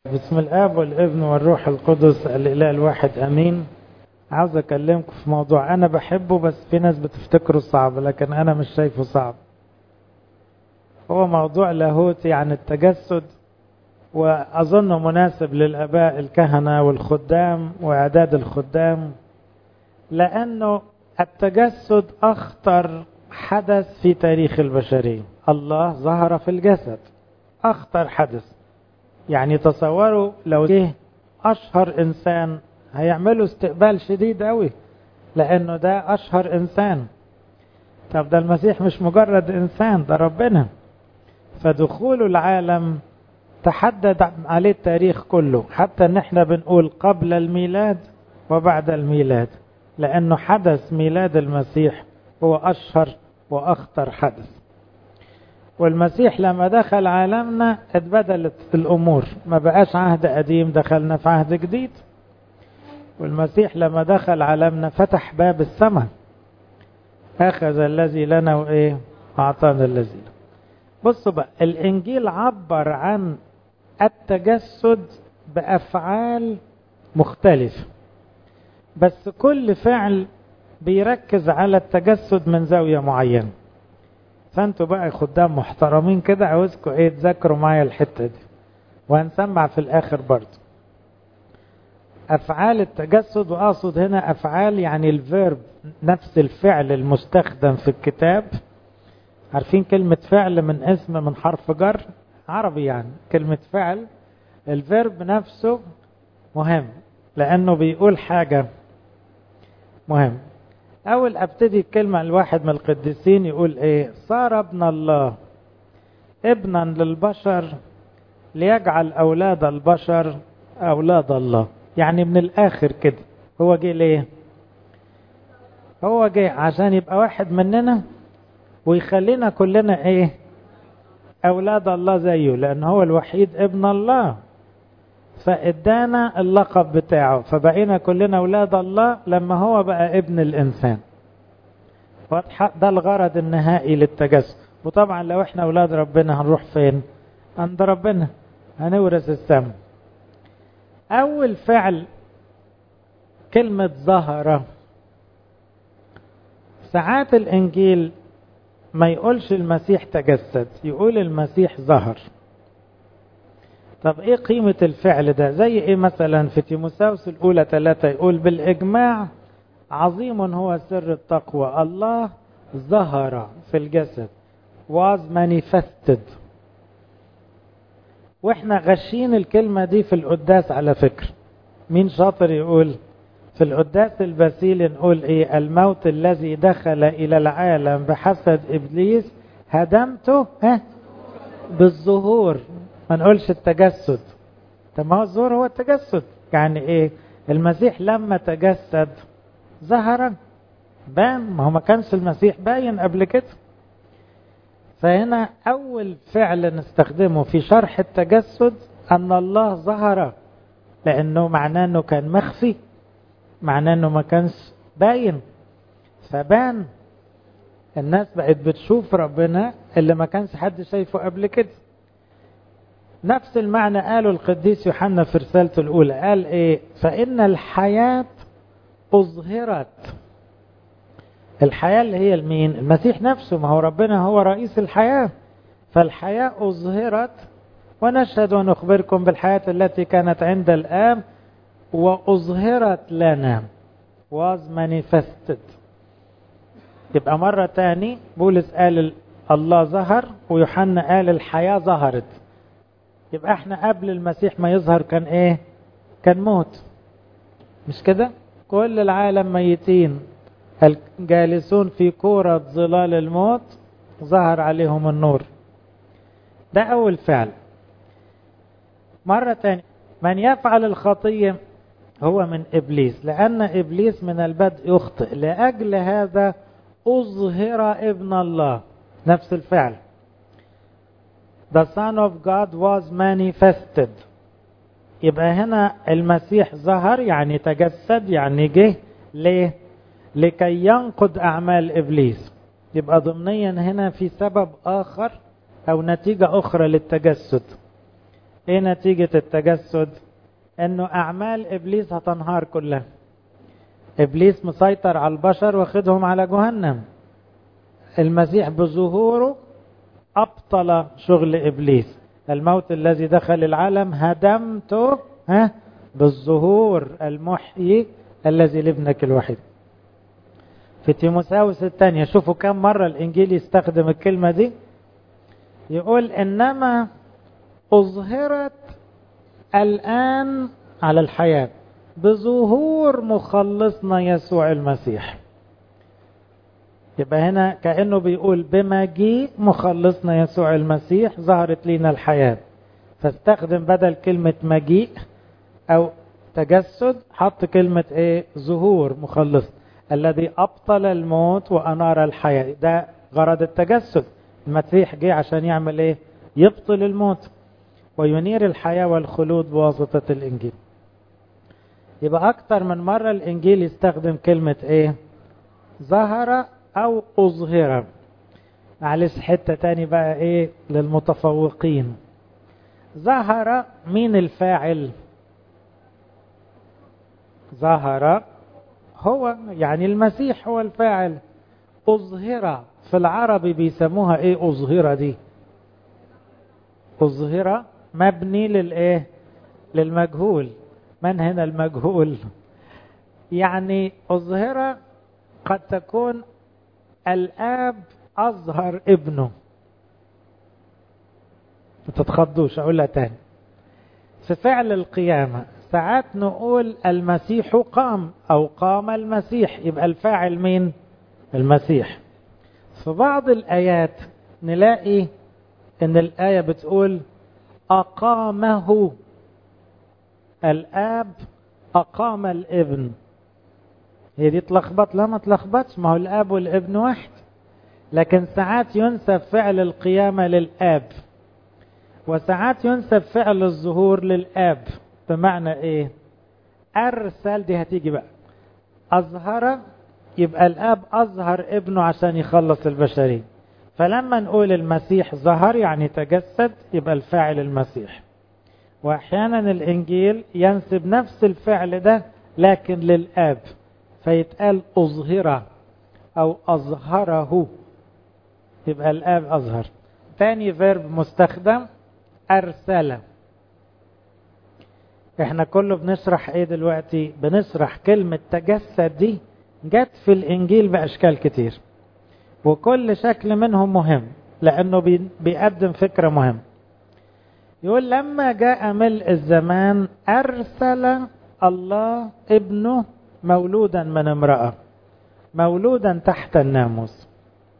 بسم الآب والابن والروح القدس الإله الواحد أمين. عاوز أكلمكم في موضوع أنا بحبه، بس في ناس بتفتكره صعب، لكن أنا مش شايفه صعب. هو موضوع لاهوتي عن التجسد، وأظنه مناسب للآباء الكهنة والخدام وإعداد الخدام، لأنه التجسد أخطر حدث في تاريخ البشرية. الله ظهر في الجسد، أخطر حدث. يعني تصوروا لو جه أشهر إنسان هيعملوا استقبال شديد قوي، لأنه ده أشهر إنسان. طب ده المسيح مش مجرد إنسان، ده ربنا. فدخوله العالم تحدد عليه التاريخ كله، حتى ان احنا بنقول قبل الميلاد وبعد الميلاد، لأنه حدث ميلاد المسيح هو أشهر وأخطر حدث. والمسيح لما دخل عالمنا اتبدلت الأمور، ما بقاش عهد قديم، دخلنا في عهد جديد. والمسيح لما دخل عالمنا فتح باب السماء، أخذ الذي لنا وإيه أعطانا الذي لنا. بصوا بقى، الإنجيل عبر عن التجسد بأفعال مختلفة، بس كل فعل بيركز على التجسد من زاوية معينة. فانتوا بقى خدام محترمين كده، عاوزكم ايه تذاكروا معايا الحتة دي، وهنسمع في الاخر برضو افعال التجسد. واقصد هنا افعال يعني الفيرب، نفس الفعل المستخدم في الكتاب. عارفين كلمة فعل من اسم من حرف جر عربي، يعني كلمة فعل الفيرب نفسه مهم، لانه بيقول حاجة مهم. أول أبتدي الكلمة الواحد من القديسين يقول إيه؟ صار ابن الله ابنا للبشر ليجعل أولاد البشر أولاد الله. يعني من الآخر كده هو جه ليه؟ هو جه عشان يبقى واحد مننا ويخلينا كلنا إيه؟ أولاد الله زيه، لأن هو الوحيد ابن الله، فإدانا اللقب بتاعه، فبقينا كلنا أولاد الله لما هو بقى ابن الإنسان. ده الغرض النهائي للتجسد. وطبعا لو احنا أولاد ربنا هنروح فين؟ عند ربنا، هنورث السماء. أول فعل كلمة ظهر. ساعات الإنجيل ما يقولش المسيح تجسد، يقول المسيح ظهر. طب ايه قيمة الفعل ده؟ زي ايه مثلا في تيموثاوس الأولى 3 يقول بالإجماع عظيم هو سر التقوى، الله ظهر في الجسد was manifested. واحنا غشين الكلمة دي في القداس على فكرة. مين شاطر يقول في القداس الباسيل نقول ايه؟ الموت الذي دخل إلى العالم بحسد إبليس هدمته بالظهور، ما نقولش التجسد. طب ما هو الظهور هو التجسد. يعني ايه؟ المسيح لما تجسد ظهر، بان، ما هو ما كانش المسيح باين قبل كده. فهنا أول فعل نستخدمه في شرح التجسد أن الله ظهر، لأنه معناه أنه كان مخفي، معناه أنه ما كانش باين، فبان. الناس بقت بتشوف ربنا اللي ما كانش حد شايفه قبل كده. نفس المعنى قاله القديس يوحنا في رسالته الأولى، قال إيه؟ فإن الحياة أظهرت. الحياة اللي هي المين؟ المسيح نفسه، ما هو ربنا هو رئيس الحياة. فالحياة أظهرت ونشهد ونخبركم بالحياة التي كانت عند الآب وأظهرت لنا was manifested. يبقى مرة تاني بولس قال الله ظهر، ويوحنا قال الحياة ظهرت. يبقى احنا قبل المسيح ما يظهر كان ايه؟ كان موت، مش كده؟ كل العالم ميتين، الجالسون في كورة ظلال الموت ظهر عليهم النور. ده أول فعل. مرة تانية، من يفعل الخطية هو من إبليس، لأن إبليس من البدء يخطئ، لأجل هذا أظهر ابن الله. نفس الفعل. The Son of God was manifested. يبقى هنا المسيح ظهر يعني تجسد، يعني جه ليه؟ لكي ينقض أعمال إبليس. يبقى ضمنيا هنا في سبب آخر أو نتيجة أخرى للتجسد. ايه نتيجة التجسد؟ انه اعمال ابليس هتنهار كلها. ابليس مسيطر على البشر واخدهم على جهنم. المسيح بظهوره ابطل شغل ابليس. الموت الذي دخل العالم هدمته بالظهور المحيي الذي لابنك الوحيد. في تيموثاوس الثانية شوفوا كم مرة الانجيل يستخدم الكلمة دي. يقول انما اظهرت الان على الحياة بظهور مخلصنا يسوع المسيح. يبقى هنا كأنه بيقول بمجيء مخلصنا يسوع المسيح ظهرت لنا الحياة. فاستخدم بدل كلمة مجيء او تجسد حط كلمة ايه؟ ظهور مخلص الذي ابطل الموت وانار الحياة. ده غرض التجسد. المسيح جه عشان يعمل ايه؟ يبطل الموت وينير الحياة والخلود بواسطة الانجيل. يبقى اكتر من مرة الانجيل يستخدم كلمة ايه؟ ظهر او اظهر. معلش حتة تاني بقى ايه للمتفوقين. ظهر مين الفاعل؟ ظهر هو يعني المسيح هو الفاعل. اظهر في العربي بيسموها ايه اظهر دي؟ اظهر مبني للايه؟ للمجهول. من هنا المجهول؟ يعني اظهر قد تكون الاب اظهر ابنه. ما تتخضوش اقولها تاني. في فعل القيامة ساعات نقول المسيح قام او قام المسيح، يبقى الفاعل مين؟ المسيح. في بعض الايات نلاقي ان الاية بتقول اقامه الاب اقام الابن. هي دي تلخبط؟ لا ما تلخبطش، ما هو الاب والابن واحد. لكن ساعات ينسب فعل القيامة للاب وساعات ينسب فعل الظهور للاب. بمعنى ايه؟ ارسل، دي هتيجي بقى. اظهر يبقى الاب اظهر ابنه عشان يخلص البشرية. فلما نقول المسيح ظهر يعني تجسد يبقى الفاعل المسيح. واحيانا الانجيل ينسب نفس الفعل ده لكن للاب فيتقال اظهر او اظهره، يبقى الاب اظهر. ثاني فيرب مستخدم ارسل. احنا كله بنشرح ايه دلوقتي؟ بنشرح كلمة تجسد دي جت في الانجيل باشكال كتير وكل شكل منهم مهم لانه بيقدم فكرة مهمة. يقول لما جاء ملء الزمان ارسل الله ابنه مولودا من امرأة، مولودا تحت الناموس.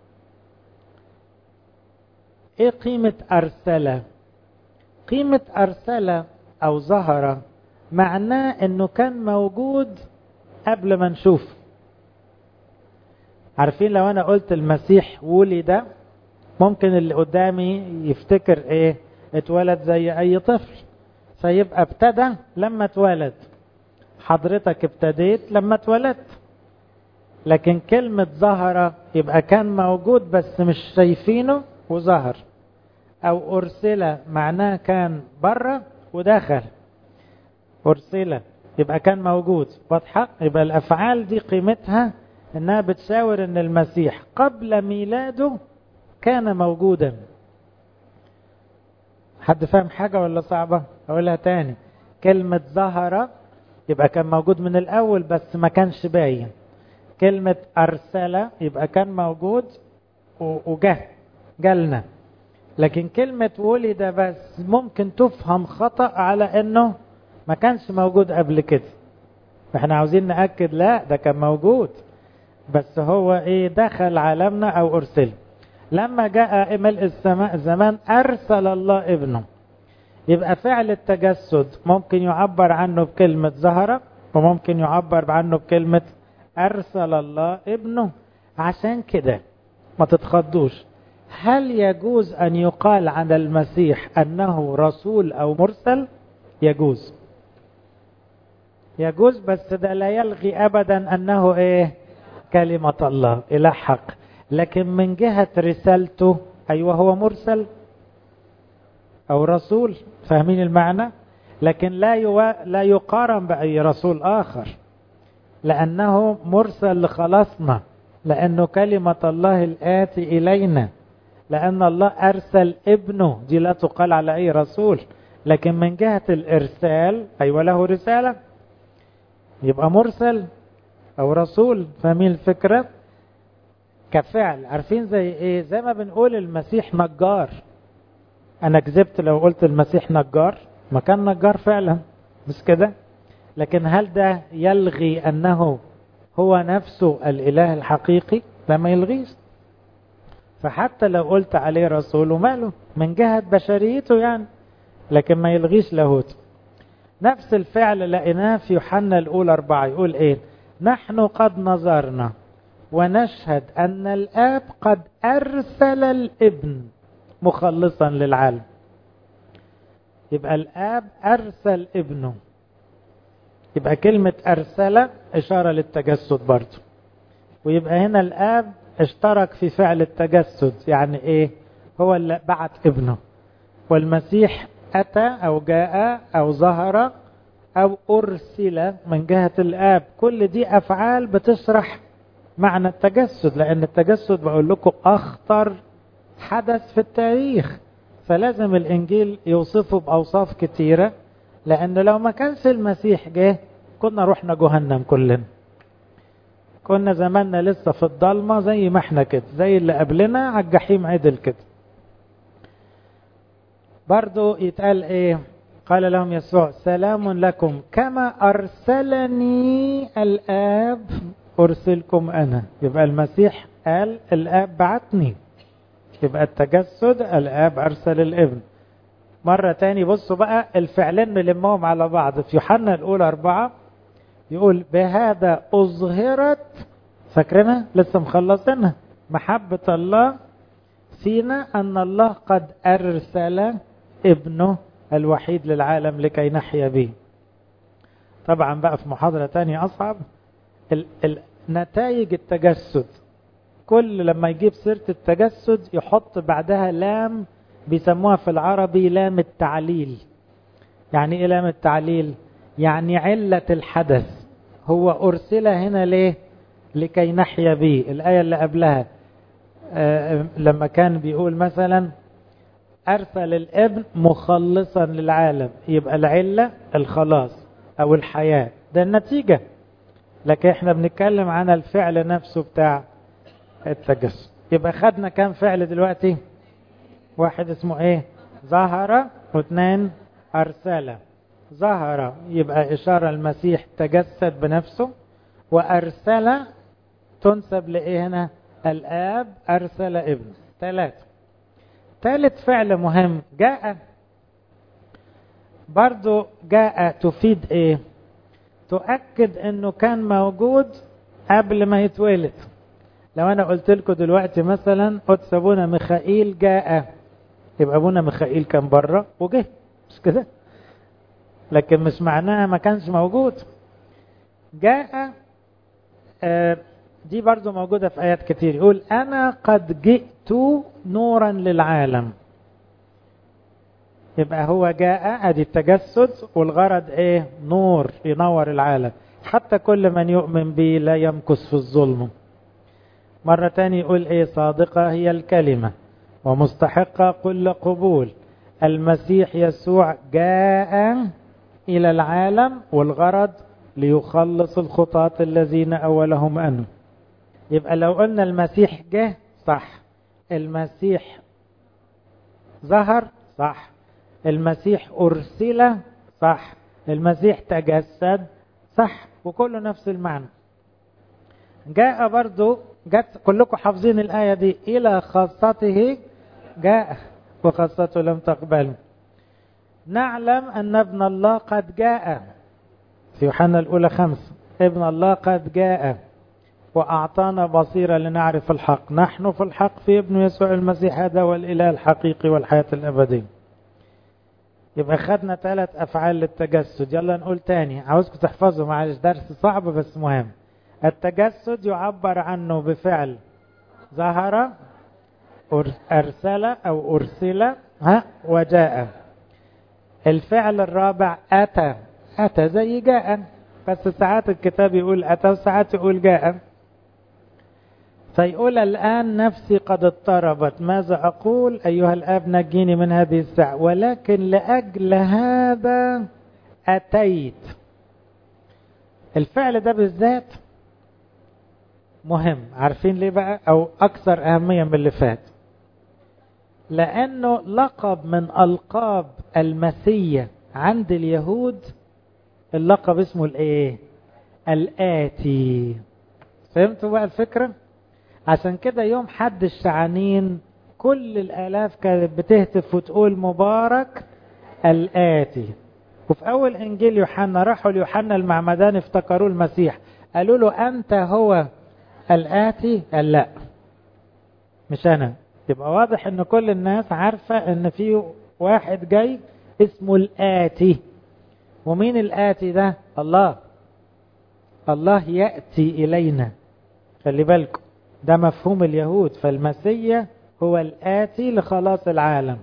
ايه قيمة ارسل؟ قيمة ارسل او ظهر معناه انه كان موجود قبل ما نشوف. عارفين لو انا قلت المسيح ولد ممكن اللي قدامي يفتكر ايه؟ اتولد زي اي طفل، فيبقى ابتدى لما اتولد. حضرتك ابتديت لما اتولدت. لكن كلمة ظهر يبقى كان موجود بس مش شايفينه وظهر. او ارسل معناه كان بره ودخل. ارسل يبقى كان موجود. واضحة؟ يبقى الافعال دي قيمتها انها بتشاور ان المسيح قبل ميلاده كان موجودا. حد فاهم حاجة ولا صعبة؟ اقولها تاني. كلمة ظهر يبقى كان موجود من الاول بس ما كانش باين. كلمة ارسل يبقى كان موجود جالنا. لكن كلمة ولد بس ممكن تفهم خطأ على انه ما كانش موجود قبل كده. احنا عاوزين نأكد لا ده كان موجود بس هو ايه؟ دخل عالمنا او ارسل. لما جاء ملء الزمان ارسل الله ابنه. يبقى فعل التجسد ممكن يعبر عنه بكلمة ظهر وممكن يعبر عنه بكلمة ارسل الله ابنه. عشان كده ما تتخضوش. هل يجوز ان يقال عن المسيح انه رسول او مرسل؟ يجوز. يجوز بس ده لا يلغي ابدا انه ايه؟ كلمة الله اله حق. لكن من جهة رسالته ايوه هو مرسل. أو رسول، فاهمين المعنى؟ لكن لا يقارن بأي رسول آخر، لأنه مرسل لخلاصنا، لأنه كلمة الله الآتي إلينا، لأن الله أرسل ابنه. دي لا تقال على أي رسول، لكن من جهة الإرسال أيوة له رسالة، يبقى مرسل أو رسول. فاهمين الفكرة؟ كفعل، عارفين زي إيه؟ زي ما بنقول المسيح نجار. أنا كذبت لو قلت المسيح نجار، ما كان نجار فعلا، مش كده؟ لكن هل ده يلغي أنه هو نفسه الإله الحقيقي؟ لا، ما يلغيش. فحتى لو قلت عليه رسول وماله من جهة بشريته يعني، لكن ما يلغيش لاهوته. نفس الفعل لقيناه في يوحنا الأولى 4، يقول إيه؟ نحن قد نظرنا ونشهد أن الآب قد أرسل الابن مخلصا للعالم. يبقى الآب أرسل ابنه. يبقى كلمة أرسل إشارة للتجسد برضه. ويبقى هنا الآب اشترك في فعل التجسد. يعني إيه؟ هو اللي بعت ابنه. والمسيح أتى أو جاء أو ظهر أو أرسل من جهة الآب. كل دي أفعال بتشرح معنى التجسد، لأن التجسد بقول لكم أخطر حدث في التاريخ، فلازم الإنجيل يوصفه بأوصاف كتيرة، لأن لو ما كانش المسيح جه كنا رحنا جهنم كلنا، كنا زماننا لسه في الضلمة زي ما احنا كده، زي اللي قبلنا على الجحيم عدل كده. برضو يتقال ايه؟ قال لهم يسوع سلام لكم، كما أرسلني الآب أرسلكم أنا. يبقى المسيح قال الآب بعتني، يبقى التجسد الآب أرسل الابن. مرة تاني بصوا بقى الفعلين نلمهم على بعض. في يوحنا الأولى 4 يقول بهذا أظهرت، فاكرنا لسه مخلصينها، محبة الله فينا أن الله قد أرسل ابنه الوحيد للعالم لكي نحيا به. طبعا بقى في محاضرة تانية أصعب نتائج التجسد. كل لما يجيب سيرة التجسد يحط بعدها لام، بيسموها في العربي لام التعليل. يعني ايه لام التعليل؟ يعني علة الحدث. هو أرسل هنا ليه؟ لكي نحيا به. الآية اللي قبلها لما كان بيقول مثلا أرسل الابن مخلصا للعالم، يبقى العلة الخلاص أو الحياة، ده النتيجة. لكن احنا بنتكلم عن الفعل نفسه بتاع التجسد. يبقى خدنا كام فعل دلوقتي؟ واحد اسمه ايه؟ ظهر، واثنين أرسل. ظهر يبقى إشارة المسيح تجسد بنفسه، وأرسل تنسب لإيه هنا؟ الآب أرسل ابنه. ثالث فعل مهم جاء. برضو جاء تفيد ايه؟ تؤكد انه كان موجود قبل ما يتولد. لو انا قلت لكم دلوقتي مثلا قدس ابونا ميخائيل جاء، يبقى ابونا ميخائيل كان بره وجه، مش كده؟ لكن مش معناها ما كانش موجود. جاء دي برضو موجودة في آيات كتير. يقول أنا قد جئت نورا للعالم. يبقى هو جاء، ادي التجسد، والغرض ايه؟ نور، ينور العالم، حتى كل من يؤمن به لا يمكث في الظلم. مرة تاني يقول ايه؟ صادقة هي الكلمة ومستحقة كل قبول. المسيح يسوع جاء إلى العالم، والغرض ليخلص الخطاة الذين أولهم أنه. يبقى لو قلنا المسيح جه صح، المسيح ظهر صح، المسيح أرسل صح، المسيح تجسد صح، وكله نفس المعنى. جاء برضو جت، كلكم حافظين الآية دي، إلى خاصته جاء وخاصته لم تقبله. نعلم أن ابن الله قد جاء في يوحنا الأولى 5، ابن الله قد جاء وأعطانا بصيرة لنعرف الحق. نحن في الحق في ابن يسوع المسيح، هذا والإله الحقيقي والحياة الأبدية. يبقى خدنا 3 أفعال للتجسد. يلا نقول تاني، عاوزكم تحفظوا، معلش درس صعب بس مهم. التجسد يعبر عنه بفعل ظهر، أرسل أو أرسل وجاء. الفعل الرابع أتى. أتى زي جاء، بس ساعات الكتاب يقول أتى وساعات يقول جاء. فيقول الآن نفسي قد اضطربت، ماذا أقول أيها الآب نجيني من هذه الساعة، ولكن لأجل هذا أتيت. الفعل ده بالذات مهم، عارفين ليه بقى؟ أو أكثر أهمية من اللي فات، لأنه لقب من ألقاب المسيح عند اليهود. اللقب اسمه الإيه؟ الآتي. فهمتوا بقى الفكرة؟ عشان كده يوم حد الشعانين كل الآلاف كانت بتهتف وتقول مبارك الآتي. وفي أول إنجيل يوحنا راحوا ليوحنا المعمدان افتكروا المسيح، قالوا له أنت هو الآتي؟ قال لا مش أنا. يبقى واضح إن كل الناس عارفة إن في واحد جاي اسمه الآتي. ومين الآتي ده؟ الله. الله يأتي إلينا، خلي بالكم ده مفهوم اليهود. فالمسيح هو الآتي لخلاص العالم.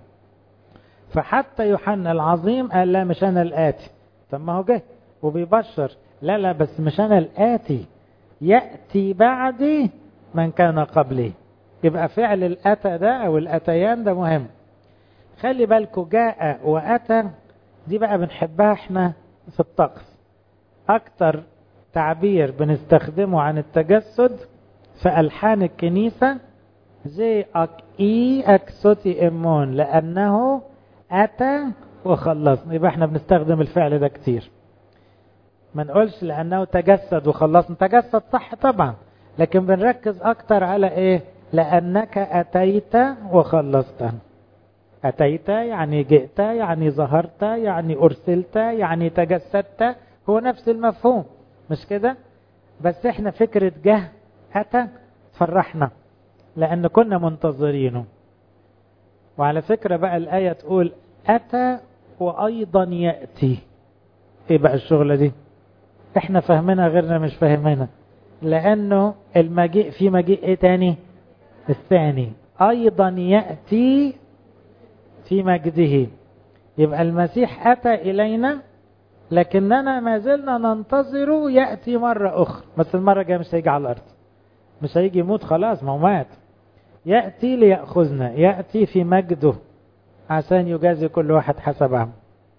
فحتى يوحنا العظيم قال لا مش أنا الآتي. طب ما هو جه وبيبشر، لا لا بس مش أنا الآتي، يأتي بعدي من كان قبلي. يبقى فعل الأتى ده أو الأتيان ده مهم. خلي بالكم جاء وأتى دي بقى بنحبها احنا في الطقس. أكتر تعبير بنستخدمه عن التجسد في ألحان الكنيسة زي أكئي أكسوتي إمون، لأنه أتى وخلصنا. يبقى احنا بنستخدم الفعل ده كتير. ما نقولش لأنه تجسد وخلصنا، تجسد صح طبعا، لكن بنركز أكتر على إيه؟ لأنك أتيت وخلصت. أتيت يعني جئت، يعني ظهرت، يعني أرسلت، يعني تجسدت. هو نفس المفهوم مش كده؟ بس احنا فكرة جه أتى فرحنا لأن كنا منتظرينه. وعلى فكرة بقى الآية تقول أتى وأيضا يأتي. إيه بقى الشغلة دي؟ احنا فهمنا غيرنا مش فهمنا، لأنه المجيء في مجيء إيه تاني؟ الثاني أيضا يأتي في مجده. يبقى المسيح أتى إلينا لكننا ما زلنا ننتظره يأتي مرة أخرى، بس المرة الجاية مش هيجي على الأرض، مش هيجي يموت خلاص، ما هو مات. يأتي ليأخذنا، يأتي في مجده عشان يجازي كل واحد حسب عمله.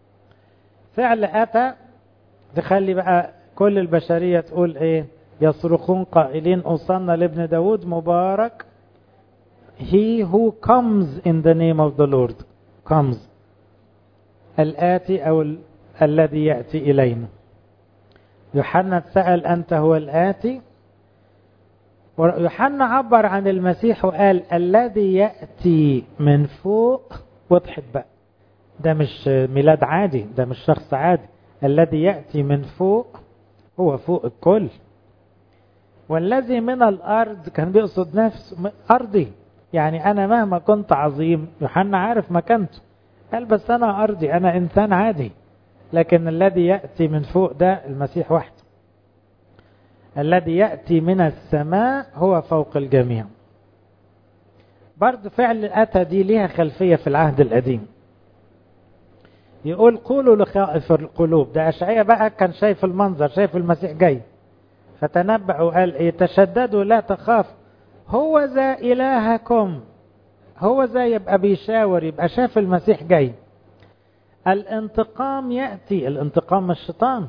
فعل أتى تخلي بقى كل البشرية تقول إيه؟ يصرخون قائلين أوصلنا لابن داود مبارك he who comes in the name of the Lord. comes الآتي أو الذي يأتي إلينا. يوحنا سأل أنت هو الآتي؟ ويوحنا عبر عن المسيح وقال الذي يأتي من فوق. وضحت بقى ده مش ميلاد عادي، ده مش شخص عادي. الذي يأتي من فوق هو فوق الكل. والذي من الأرض كان بيقصد نفسه أرضي، يعني أنا مهما كنت عظيم يوحنا عارف مكانته، قال بس أنا أرضي، أنا إنسان عادي. لكن الذي يأتي من فوق ده المسيح وحده. الذي يأتي من السماء هو فوق الجميع. برضو فعل أتى دي ليها خلفية في العهد القديم. يقول قولوا لخائف القلوب. ده أشعياء بقى كان شايف المنظر، شايف المسيح جاي، فتنبأ وقال ايه؟ تشددوا لا تخاف، هو ذا إلهكم. هو ذا يبقى بيشاور، يبقى شاف المسيح جاي. الانتقام يأتي، الانتقام من الشيطان.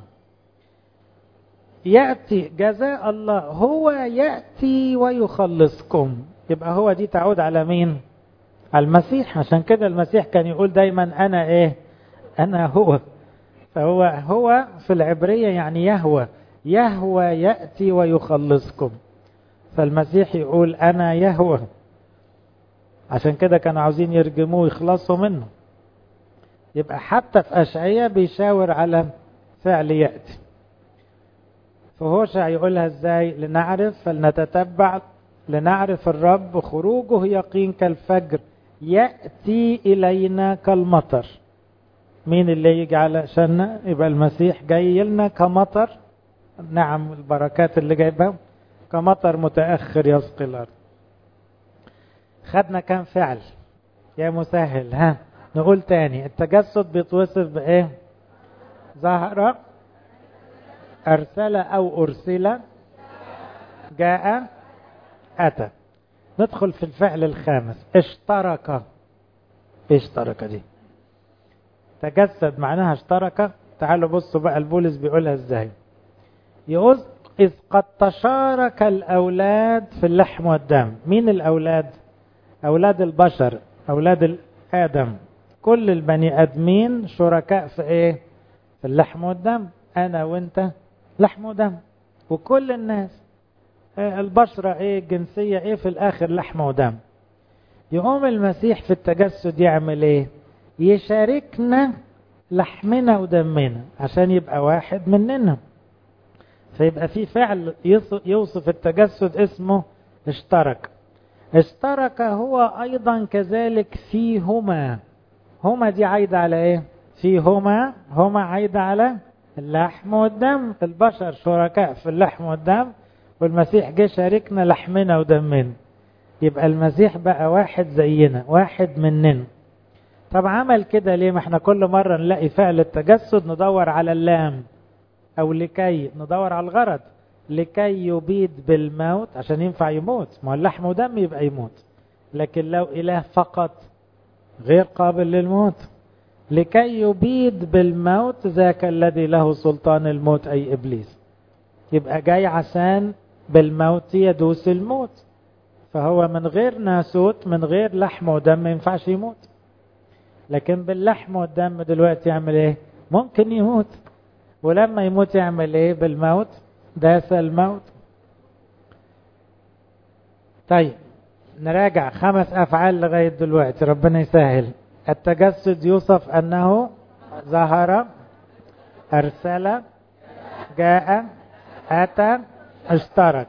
يأتي جزاء الله، هو يأتي ويخلصكم. يبقى هو دي تعود على مين؟ على المسيح. عشان كده المسيح كان يقول دايما أنا إيه؟ أنا هو. فهو في العبرية يعني يهوى. يهوى يأتي ويخلصكم. فالمسيح يقول أنا يهوى. عشان كده كانوا عاوزين يرجموه ويخلصوا منه. يبقى حتى في أشعياء بيشاور على فعل يأتي. فهوشع يقولها ازاي؟ لنعرف فلنتتبع لنعرف الرب خروجه يقين كالفجر يأتي إلينا كالمطر. مين اللي يجي علشاننا؟ يبقى المسيح جاي لنا كمطر. نعم البركات اللي جايبها كمطر متأخر يسقي الأرض. خدنا كام فعل يا مسهل؟ ها نقول تاني، التجسد بيتوصف بايه؟ ظهر، ارسل او ارسل، جاء، اتى. ندخل في الفعل الخامس، اشترك. ايه اشترك دي؟ تجسد معناها اشترك. تعالوا بصوا بقى البولس بيقولها ازاي. يقول إذ قد تشارك الأولاد في اللحم والدم. مين الأولاد؟ أولاد البشر، أولاد آدم. كل البني آدمين شركاء في إيه؟ في اللحم والدم. أنا وإنت لحم ودم، وكل الناس البشرة إيه، الجنسية إيه، في الآخر لحم ودم. يقوم المسيح في التجسد يعمل إيه؟ يشاركنا لحمنا ودمنا عشان يبقى واحد مننا. فيبقى في فعل يوصف التجسد اسمه اشترك. اشترك هو أيضا كذلك فيهما. هما دي عايدة على ايه؟ فيهما، هما عايدة على اللحم والدم. البشر شركاء في اللحم والدم، والمسيح جه شاركنا لحمنا ودمنا. يبقى المسيح بقى واحد زينا، واحد مننا. طب عمل كده ليه؟ ما احنا كل مرة نلاقي فعل التجسد ندور على اللام، او لكي ندور على الغرض، لكي يبيد بالموت، عشان ينفع يموت. ما هو اللحم ودم يبقى يموت، لكن لو اله فقط غير قابل للموت. لكي يبيد بالموت ذاك الذي له سلطان الموت اي ابليس. يبقى جاي عشان بالموت يدوس الموت. فهو من غير ناسوت، من غير لحم ودم ما ينفعش يموت. لكن باللحم والدم دلوقتي يعمل ايه؟ ممكن يموت. ولما يموت يعمل ايه؟ بالموت داس الموت. طيب نراجع 5 افعال لغاية دلوقتي، ربنا يسهل. التجسد يوصف انه ظهر، ارسل، جاء، اتى، اشترك.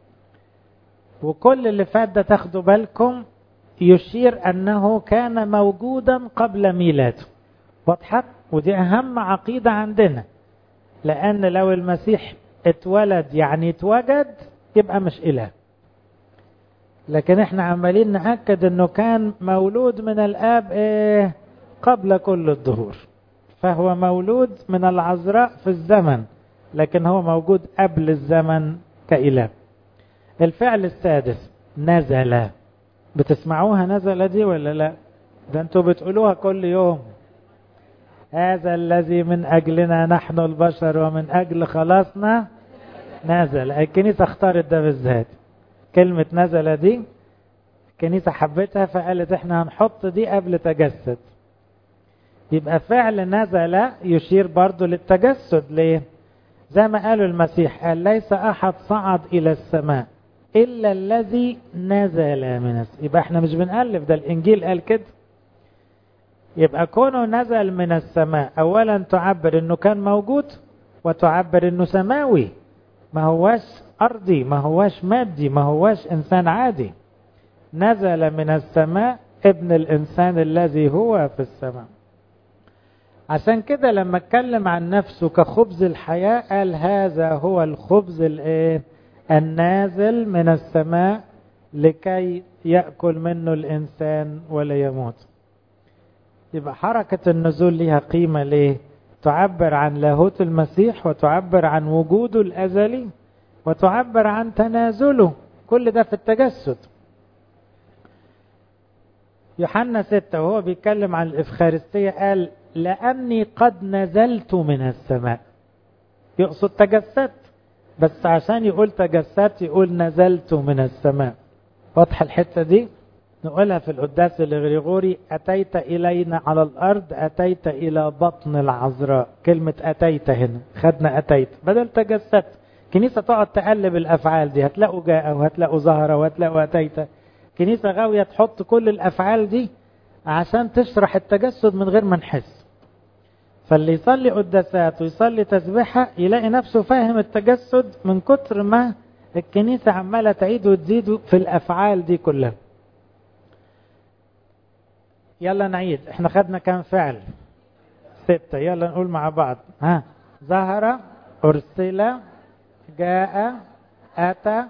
وكل اللي فات ده تاخدوا بالكم يشير انه كان موجودا قبل ميلاده. واضحة؟ ودي اهم عقيدة عندنا، لأن لو المسيح اتولد يعني اتوجد يبقى مش إله. لكن احنا عمالين نأكد انه كان مولود من الآب ايه؟ قبل كل الظهور. فهو مولود من العذراء في الزمن، لكن هو موجود قبل الزمن كإله. الفعل السادس، نزل. بتسمعوها نزل دي ولا لا؟ ده انتوا بتقولوها كل يوم. هذا الذي من أجلنا نحن البشر ومن أجل خلاصنا نزل. الكنيسة اختارت ده بالذات، كلمة نزل دي الكنيسة حبتها، فقالت احنا هنحط دي قبل تجسد. يبقى فعل نزل يشير برضو للتجسد. ليه؟ زي ما قالوا المسيح قال ليس أحد صعد إلى السماء إلا الذي نزل من السماء. يبقى احنا مش بنألف، ده الإنجيل قال كده. يبقى كونه نزل من السماء أولا تعبر انه كان موجود، وتعبر انه سماوي، ما هواش أرضي، ما هواش مادي، ما هواش إنسان عادي. نزل من السماء ابن الإنسان الذي هو في السماء. عشان كده لما اتكلم عن نفسه كخبز الحياة قال هذا هو الخبز النازل من السماء لكي يأكل منه الإنسان ولا يموت. يبقى حركة النزول لها قيمة. ليه؟ تعبر عن لاهوت المسيح، وتعبر عن وجوده الأزلي، وتعبر عن تنازله. كل ده في التجسد. يوحنا 6 وهو بيتكلم عن الإفخارستية قال لأني قد نزلت من السماء. يقصد تجسدت، بس عشان يقول تجسدت يقول نزلت من السماء. واضح الحتة دي؟ نقولها في القداس الغريغوري، أتيت إلينا على الأرض، أتيت إلى بطن العذراء. كلمة أتيت هنا خدنا أتيت بدل تجسدت. كنيسة تقعد تقلب الأفعال دي، هتلاقوا جاء وهتلاقوا ظهر وهتلاقوا أتيت. كنيسة غاوية تحط كل الأفعال دي عشان تشرح التجسد من غير ما نحس. فاللي يصلي قداسات ويصلي تسبيحة يلاقي نفسه فاهم التجسد من كتر ما الكنيسة عمالة تعيد وتزيد في الأفعال دي كلها. يلا نعيد، احنا خدنا كام فعل؟ 6. يلا نقول مع بعض. ظهر، أرسل، جاء، أتى،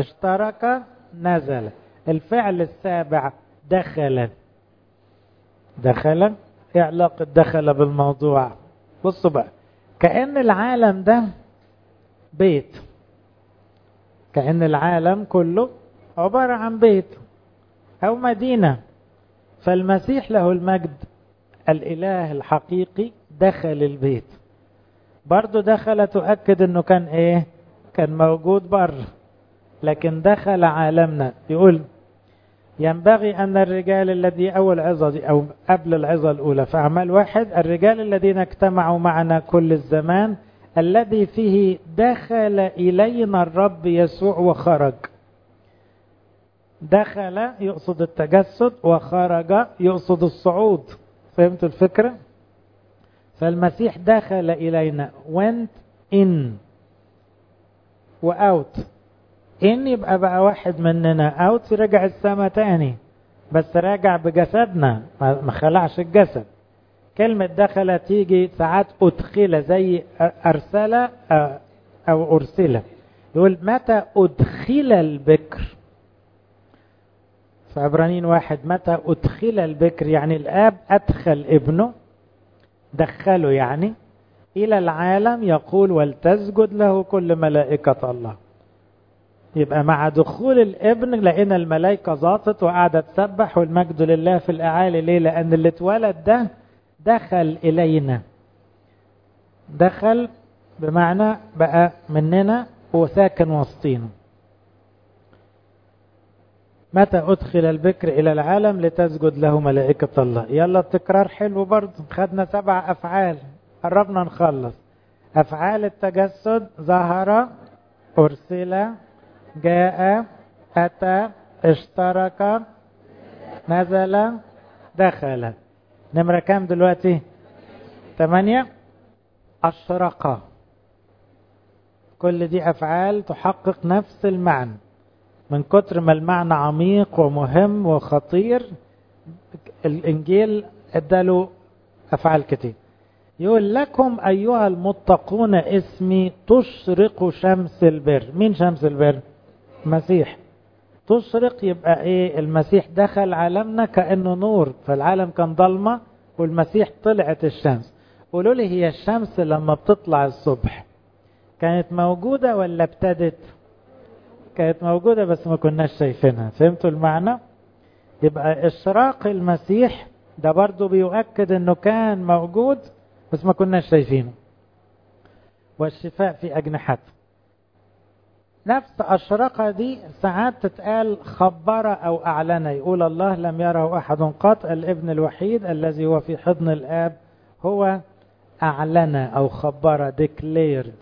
اشترك، نزل. الفعل السابع دخل. دخل. ايه علاقة دخل بالموضوع؟ بصوا بقى، كأن العالم ده بيت، كأن العالم كله عبارة عن بيت أو مدينة، فالمسيح له المجد الإله الحقيقي دخل البيت. برضو دخل تؤكد أنه كان إيه؟ كان موجود بره، لكن دخل عالمنا. يقول ينبغي أن الرجال الذي أول عظة دي أو قبل العظة الأولى في أعمال 1، الرجال الذين اجتمعوا معنا كل الزمان الذي فيه دخل إلينا الرب يسوع وخرج. دخل يقصد التجسد، وخرج يقصد الصعود. فهمتوا الفكرة؟ فالمسيح دخل إلينا، went in و out. in يبقى بقى واحد مننا، out رجع السما تاني، بس راجع بجسدنا، ما خلعش الجسد. كلمة دخل تيجي ساعات أدخل، زي أرسل أو أرسل. يقول متى أدخل البكر في عبرانيين 1، متى أدخل البكر يعني الآب أدخل ابنه، دخله يعني إلى العالم، يقول ولتسجد له كل ملائكة الله. يبقى مع دخول الابن لقينا الملائكة ظاطت وقاعدة تسبح والمجد لله في الأعالي. ليه؟ لأن اللي اتولد ده دخل إلينا. دخل بمعنى بقى مننا وساكن وسطينا. متى أدخل البكر إلى العالم لتسجد له ملائكة الله. يلا التكرار حلو برضه. خدنا 7 أفعال، قربنا نخلص. أفعال التجسد: ظهر، أرسل، جاء، أتى، اشترك، نزل، دخل. نمرة كام دلوقتي؟ 8. أشرق. كل دي أفعال تحقق نفس المعنى. من كتر ما المعنى عميق ومهم وخطير، الإنجيل اداله أفعال كتير. يقول لكم أيها المتقون اسمي تشرق شمس البر. مين شمس البر؟ مسيح. تشرق يبقى ايه؟ المسيح دخل عالمنا كأنه نور، فالعالم كان ضلمة والمسيح طلعت الشمس. قولوا لي، هي الشمس لما بتطلع الصبح كانت موجودة ولا ابتدت؟ كانت موجودة بس ما كناش شايفينها. فهمتوا المعنى؟ يبقى إشراق المسيح ده برضو بيؤكد انه كان موجود بس ما كناش شايفينه. والشفاء في أجنحته. نفس أشرقة دي ساعات تتقال خبر أو أعلن. يقول الله لم يره أحد قط، الابن الوحيد الذي هو في حضن الآب هو أعلن أو خبر، declared.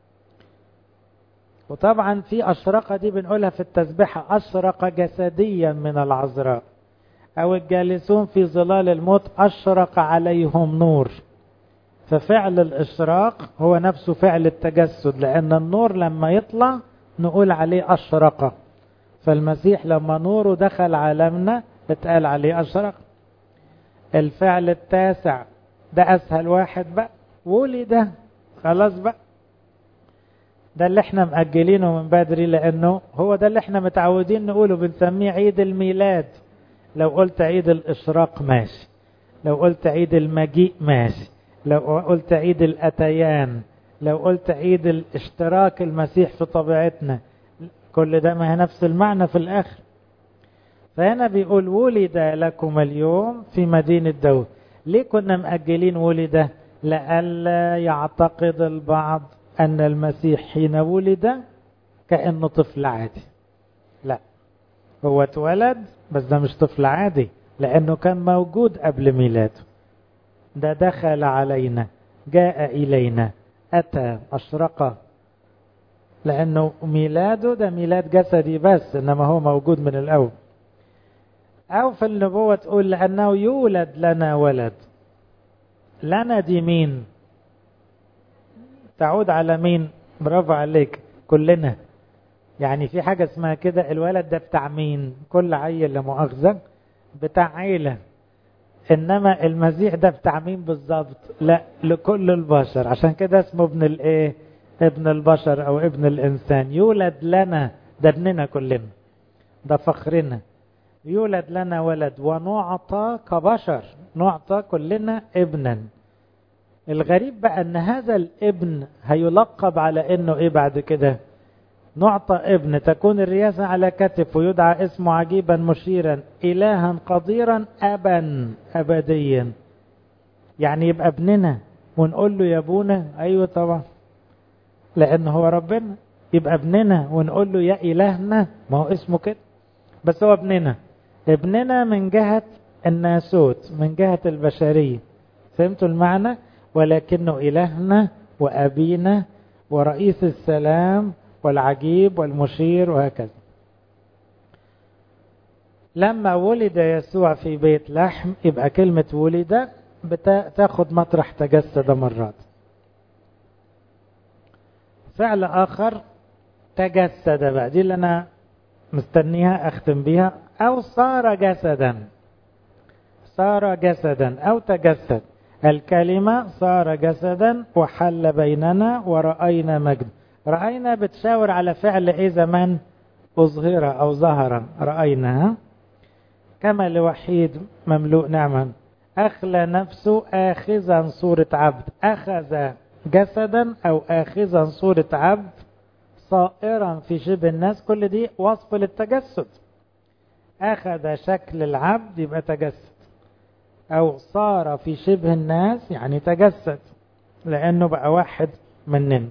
وطبعا في أشرقة دي بنقولها في التسبيحة: أشرق جسديا من العذراء، أو الجالسون في ظلال الموت أشرق عليهم نور. ففعل الإشراق هو نفسه فعل التجسد، لأن النور لما يطلع نقول عليه أشرق. فالمسيح لما نوره دخل عالمنا اتقال عليه أشرق. الفعل التاسع ده أسهل واحد بقى، ولد. خلاص بقى، ده اللي احنا مأجلينه من بدري، لأنه هو ده اللي احنا متعودين نقوله، بنسميه عيد الميلاد. لو قلت عيد الإشراق ماشي، لو قلت عيد المجيء ماشي، لو قلت عيد الأتيان، لو قلت عيد الاشتراك المسيح في طبيعتنا، كل ده ما هي نفس المعنى في الآخر. فهنا بيقول ولد لكم اليوم في مدينة داود. ليه كنا مأجلين ولد؟ لئلا يعتقد البعض أن المسيح حين ولد كأنه طفل عادي. لا، هو اتولد بس ده مش طفل عادي، لأنه كان موجود قبل ميلاده. ده دخل علينا، جاء إلينا، أتى، أشرق. لأنه ميلاده ده ميلاد جسدي بس، إنما هو موجود من الأول. أو في النبوة تقول لأنه يولد لنا ولد. لنا دي مين؟ تعود على مين؟ برافو عليك، كلنا. يعني في حاجة اسمها كده، الولد ده بتاع مين؟ كل عيل لا مؤاخذة بتاع عيلة. إنما المسيح ده بتاع مين بالظبط؟ لا، لكل البشر. عشان كده اسمه ابن الايه؟ ابن البشر أو ابن الإنسان. يولد لنا، ده ابننا كلنا، ده فخرنا. يولد لنا ولد ونعطى كبشر، نعطى كلنا ابنا. الغريب بقى ان هذا الابن هيلقب على انه ايه بعد كده؟ نعطى ابن، تكون الرياسة على كتفه، يدعى اسمه عجيبا مشيرا، إلها قديرا، أبا أبديا. يعني يبقى ابننا ونقول له يا ابونا؟ أيوة طبعا، لأنه هو ربنا. يبقى ابننا ونقول له يا إلهنا؟ ما هو اسمه كده، بس هو ابننا. ابننا من جهة الناسوت، من جهة البشرية، فهمتوا المعنى؟ ولكنه إلهنا وأبينا ورئيس السلام والعجيب والمشير وهكذا. لما ولد يسوع في بيت لحم، يبقى كلمة ولد بتاخد مطرح تجسد مرات. فعل آخر تجسد بقى، دي اللي أنا مستنيها أختم بيها. أو صار جسدا، صار جسدا أو تجسد. الكلمة صار جسدا وحل بيننا ورأينا مجد. رأينا بتشاور على فعل ايه زمان؟ أظهر أو ظهر، رأينا. كما لوحيد مملوء نعما أخلى نفسه آخذا صورة عبد. أخذ جسدا أو آخذا صورة عبد، صائرا في شبه الناس، كل دي وصف للتجسد. أخذ شكل العبد يبقى تجسد، أو صار في شبه الناس يعني تجسد، لأنه بقى واحد مننا.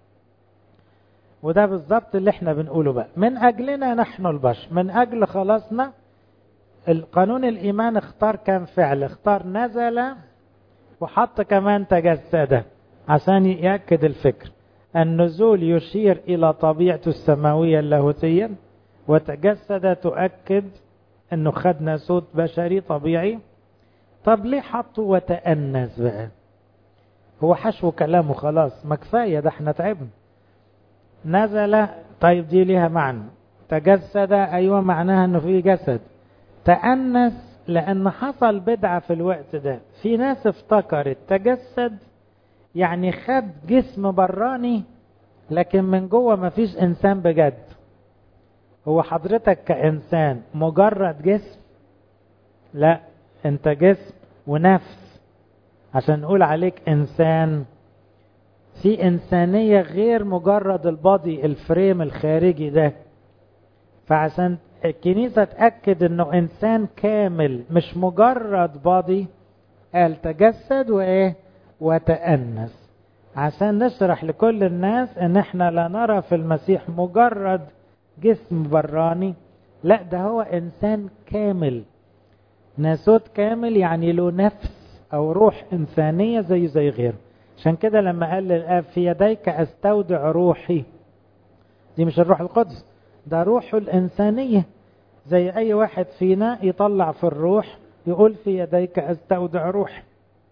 وده بالضبط اللي احنا بنقوله بقى، من أجلنا نحن البشر، من أجل خلاصنا. القانون الإيمان اختار كم فعل؟ اختار نزل وحط كمان تجسد، عشان يأكد الفكر. النزول يشير إلى طبيعته السماوية اللاهوتية، وتجسد تؤكد أنه خد ناسوت بشري طبيعي. طب ليه حطوا وتأنس بقى؟ هو حشو كلامه خلاص، ما كفاية ده، احنا تعبنا. نزل، طيب دي ليها معنى. تجسد، أيوة معناها أنه في جسد. تأنس لأن حصل بدعة في الوقت ده. في ناس افتكرت تجسد يعني خد جسم براني، لكن من جوه ما فيش إنسان بجد. هو حضرتك كإنسان مجرد جسم؟ لا، انت جسم ونفس عشان نقول عليك إنسان. في إنسانية غير مجرد البادي، الفريم الخارجي ده. فعشان الكنيسة تأكد انه انسان كامل مش مجرد بادي، قال تجسد وايه؟ وتأنس، عشان نشرح لكل الناس ان احنا لا نرى في المسيح مجرد جسم براني، لا ده هو انسان كامل، ناسوت كامل، يعني له نفس او روح انسانية زي غيره. عشان كده لما قال للآب في يديك استودع روحي، دي مش الروح القدس، ده روحه الإنسانية. زي أي واحد فينا يطلع في الروح يقول في يديك استودع روحي،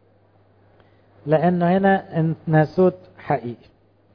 لأنه هنا ناسوت حقيقي.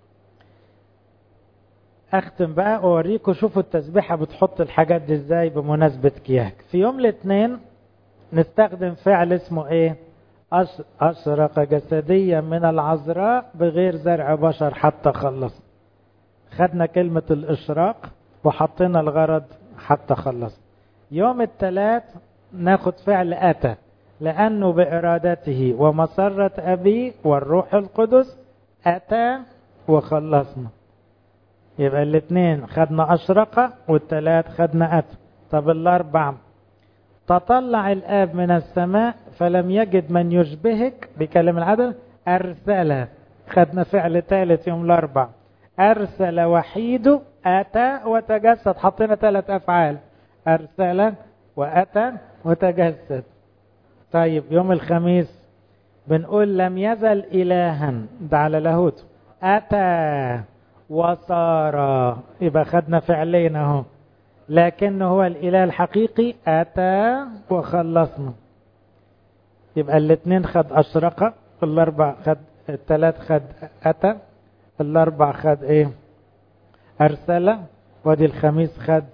أختم بقى وأوريكم، شوفوا التسبيحة بتحط الحاجات دي إزاي بمناسبة كياك. في يوم الاثنين نستخدم فعل اسمه إيه؟ أشرق جسديا من العذراء بغير زرع بشر حتى خلص. خدنا كلمة الإشراق وحطينا الغرض حتى خلص. يوم الثلاث ناخد فعل أتى، لأنه بإرادته ومسرة أبي والروح القدس أتى وخلصنا. يبقى الاثنين خدنا أشرق والثلاث خدنا أتى. طب الأربع، تطلع الآب من السماء فلم يجد من يشبهك بكلم العدل، أرسل. خدنا فعل ثالث يوم الأربع، أرسل وحيده، أتى وتجسد. حطينا 3 أفعال، أرسل وأتى وتجسد. طيب يوم الخميس بنقول لم يزل إلها، ده على لاهوت، أتى وصار. يبقى خدنا فعلين اهو، لكنه هو الإله الحقيقي، أتى وخلصنا. يبقى الاثنين خد أشرق، الأربع خد، الثلاث خد أتى، الأربع خد إيه؟ أرسل، ودي الخميس خد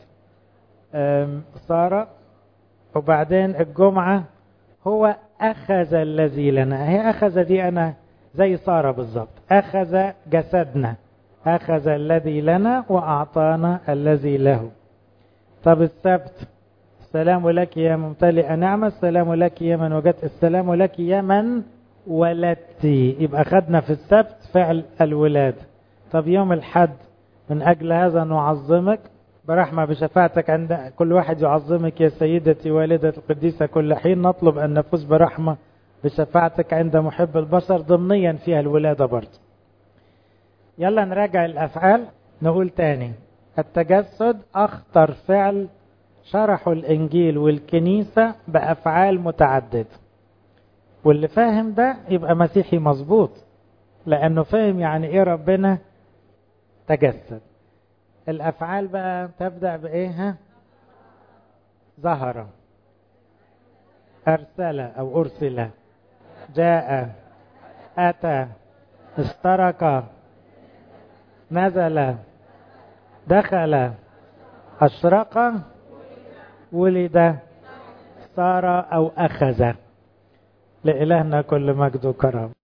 صار. وبعدين الجمعة هو أخذ الذي لنا. هي أخذ دي أنا زي صار بالضبط، أخذ جسدنا، أخذ الذي لنا وأعطانا الذي له. طب السبت، السلام لك يا ممتلئ نعمة، السلام لك يا من وجدت، السلام لك يا من ولدتي. يبقى خدنا في السبت فعل الولاد. طب يوم الحد من أجل هذا نعظمك برحمة بشفاعتك عند كل واحد يعظمك يا سيدتي والدة القديسة كل حين، نطلب أن نفوز برحمة بشفاعتك عند محب البشر، ضمنيا فيها الولادة برضه. يلا نراجع الأفعال. نقول تاني، التجسد أخطر فعل شرحوا الإنجيل والكنيسة بأفعال متعددة، واللي فاهم ده يبقى مسيحي مظبوط، لأنه فاهم يعني إيه ربنا تجسد. الأفعال بقى تبدأ بإيه؟ ظهر، أرسل أو أرسل، جاء، أتى، اشترك، نزل، دخل، أشرق، ولد، صار أو أخذ. لإلهنا كل مجد وكرم.